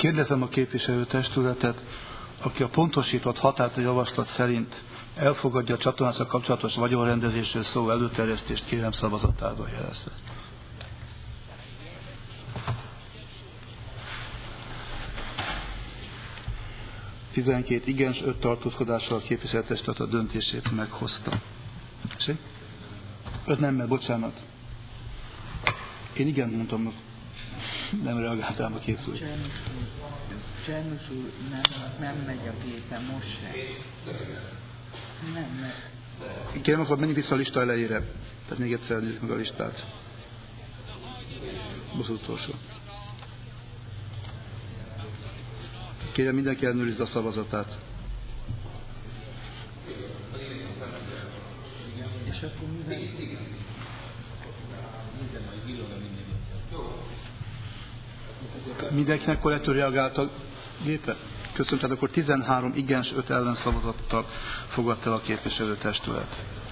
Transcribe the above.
Kérdezem a képviselőtestületet, aki a pontosított határt a javaslat szerint elfogadja a csatornákkal kapcsolatos vagyonrendezésről szóló előterjesztést, kérem szavazatába jelezze. Tizenkét igens, 5 tartózkodással a képviselőtestület a döntését meghozta. 5 nemmel, bocsánat. Én igen mondtam, nem reagáltam a képviselőt. Csernus úr nem megy a gépen most se. Nem. Kérem, akkor menjünk vissza a lista elejére. Tehát még egyszer nézzük meg a listát. Az utolsó. Kérem, mindenki ellenőrizze a szavazatát. És akkor mindenkinek korrektül reagált a gépre? Köszönöm, tehát akkor 13 igens, 5 ellenszavazattal fogadta el a képviselőtestület.